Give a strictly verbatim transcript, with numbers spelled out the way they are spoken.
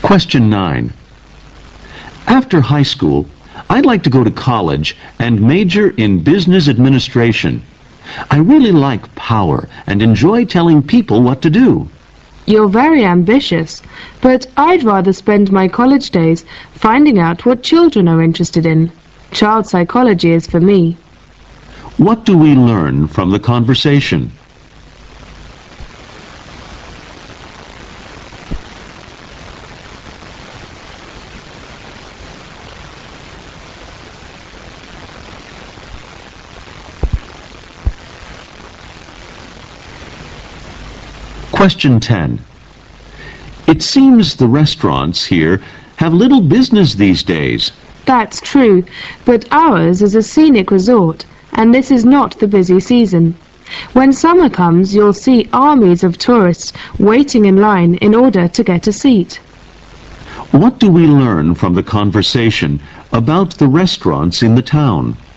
Question nine. After high school, I'd like to go to college and major in business administration. I really like power and enjoy telling people what to do. You're very ambitious, but I'd rather spend my college days finding out what children are interested in. Child psychology is for me. What do we learn from the conversation? Question ten. It seems the restaurants here have little business these days. That's true, but ours is a scenic resort, and this is not the busy season. When summer comes, you'll see armies of tourists waiting in line in order to get a seat. What do we learn from the conversation about the restaurants in the town?